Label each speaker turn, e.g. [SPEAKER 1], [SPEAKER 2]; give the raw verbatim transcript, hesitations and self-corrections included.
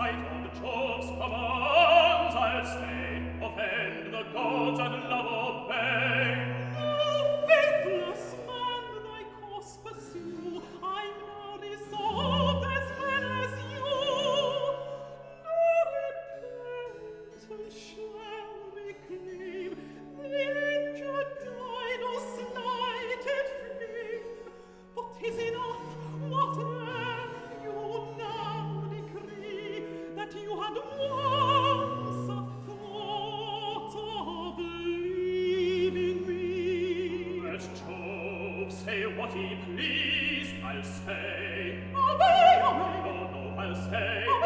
[SPEAKER 1] spite of Jove's commands, I'll stay, offend the gods and love obey.
[SPEAKER 2] O faithless man, thy course pursue, I'm now resolved as men as you. No repentance shall we claim, the injured Dido slighted flame. But 'tis enough, whate'er you now decree, that you had once a thought of leaving me.
[SPEAKER 1] Let Jove say what he please, I'll stay.
[SPEAKER 2] Obey, obey,
[SPEAKER 1] No, no, I'll stay.
[SPEAKER 2] obey.